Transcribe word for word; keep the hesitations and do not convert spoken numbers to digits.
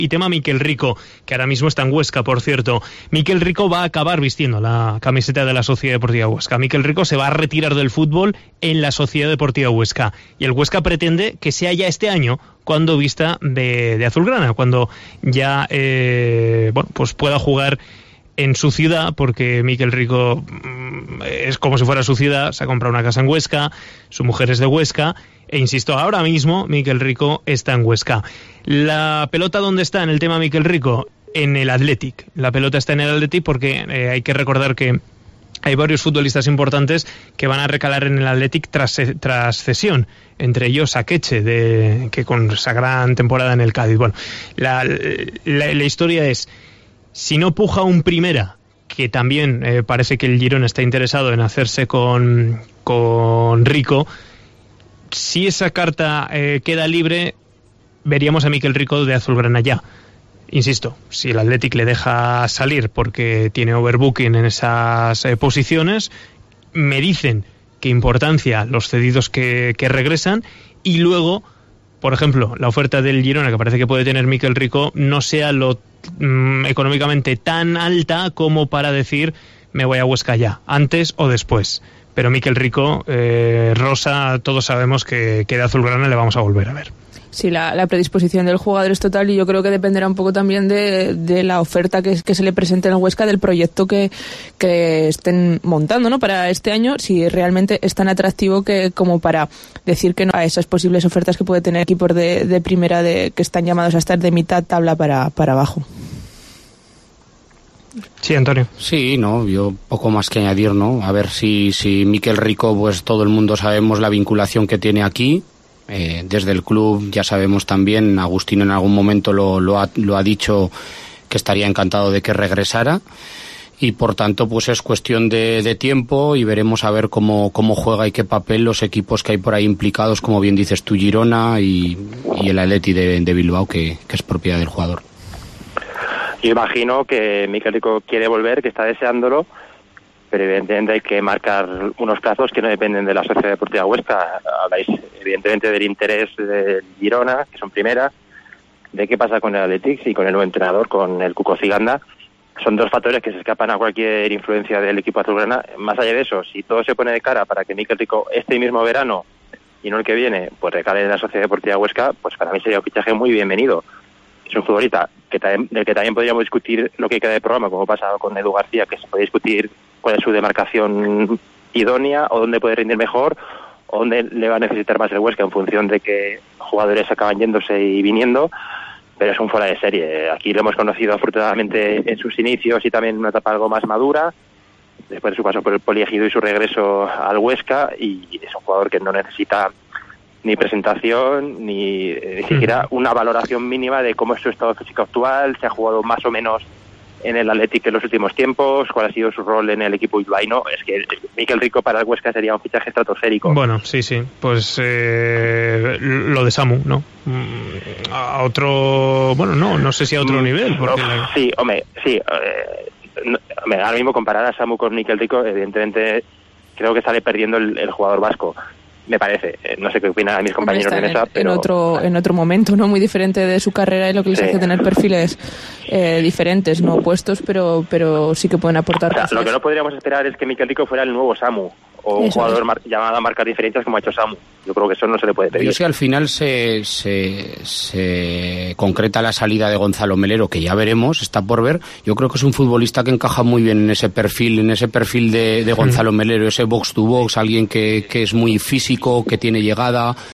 Y tema Miquel Rico, que ahora mismo está en Huesca, por cierto. Miquel Rico va a acabar vistiendo la camiseta de la Sociedad Deportiva Huesca. Miquel Rico se va a retirar del fútbol en la Sociedad Deportiva Huesca. Y el Huesca pretende que sea ya este año cuando vista de, de azulgrana, cuando ya eh, bueno, pues pueda jugar en su ciudad, porque Miquel Rico es como si fuera su ciudad, se ha comprado una casa en Huesca, su mujer es de Huesca, e insisto, ahora mismo Miquel Rico está en Huesca. ¿La pelota dónde está en el tema Miquel Rico? En el Athletic. La pelota está en el Athletic porque eh, hay que recordar que hay varios futbolistas importantes que van a recalar en el Athletic tras, tras cesión, entre ellos Akeche, de, que con esa gran temporada en el Cádiz. Bueno, la, la, la historia es, si no puja un primera, que también eh, parece que el Girona está interesado en hacerse con, con Rico, si esa carta eh, queda libre, veríamos a Miquel Rico de azulgrana ya. Insisto, si el Athletic le deja salir porque tiene overbooking en esas eh, posiciones, me dicen que importancia los cedidos que, que regresan, y luego, por ejemplo, la oferta del Girona que parece que puede tener Miquel Rico no sea lo mm, económicamente tan alta como para decir me voy a Huesca ya, antes o después. Pero Miquel Rico, eh, Rosa, todos sabemos que, que de azulgrana le vamos a volver a ver. Sí, la, la predisposición del jugador es total, y yo creo que dependerá un poco también de, de la oferta que, que se le presente en el Huesca, del proyecto que, que estén montando, ¿no? Para este año, si realmente es tan atractivo que como para decir que no a esas posibles ofertas que puede tener equipos de, de primera de, que están llamados a estar de mitad tabla para, para abajo. Sí, Antonio. Sí, no, yo poco más que añadir, ¿no? A ver si, si Miquel Rico, pues todo el mundo sabemos la vinculación que tiene aquí. Eh, desde el club ya sabemos también, Agustín en algún momento lo, lo, ha, lo ha dicho, que estaría encantado de que regresara, y por tanto pues es cuestión de, de tiempo, y veremos a ver cómo, cómo juega y qué papel los equipos que hay por ahí implicados, como bien dices tú, Girona y, y el Athletic de, de Bilbao, que, que es propiedad del jugador. Yo imagino que Miquel Rico quiere volver, que está deseándolo, pero evidentemente hay que marcar unos plazos que no dependen de la Sociedad Deportiva Huesca. Habláis evidentemente del interés del Girona, que son primera, de qué pasa con el Athletic y con el nuevo entrenador, con el Cuco Ciganda. Son dos factores que se escapan a cualquier influencia del equipo azulgrana. Más allá de eso, si todo se pone de cara para que Miquel Rico este mismo verano y no el que viene, pues recale en la Sociedad Deportiva Huesca, pues para mí sería un fichaje muy bienvenido. Es un futbolista que también, del que también podríamos discutir lo que queda de programa, como ha pasado con Edu García, que se puede discutir cuál es su demarcación idónea, o dónde puede rendir mejor, o dónde le va a necesitar más el Huesca, en función de que jugadores acaban yéndose y viniendo, pero es un fuera de serie. Aquí lo hemos conocido afortunadamente en sus inicios y también en una etapa algo más madura, después de su paso por el Poliegido y su regreso al Huesca, y es un jugador que no necesita ni presentación, ni, ni siquiera una valoración mínima de cómo es su estado físico actual, se ha jugado más o menos en el Athletic en los últimos tiempos, cuál ha sido su rol en el equipo bilbaíno. Es que Miquel Rico para el Huesca sería un fichaje estratosférico. Bueno, sí, sí, pues eh, lo de Samu, ¿no? A otro, bueno, no, no sé si a otro mm, nivel. Porque no, la... Sí, hombre, sí. Eh, no, hombre, ahora mismo comparar a Samu con Miquel Rico, evidentemente creo que sale perdiendo el, el jugador vasco. Me parece, no sé qué opinan mis compañeros de mesa, pero... En otro, en otro momento, ¿no? Muy diferente de su carrera, y lo que les sí. hace tener perfiles eh, diferentes, no opuestos, pero pero sí que pueden aportar o sea, cosas. Lo que no podríamos esperar es que Miquel Rico fuera el nuevo Samu, o un eso jugador mar- llamado a marcar diferencias como ha hecho Samu. Yo creo que eso no se le puede pedir. Yo sé, al final se, se, se concreta la salida de Gonzalo Melero, que ya veremos, está por ver. Yo creo que es un futbolista que encaja muy bien en ese perfil, en ese perfil de, de Gonzalo Melero, ese box to box, alguien que, que es muy físico, que tiene llegada,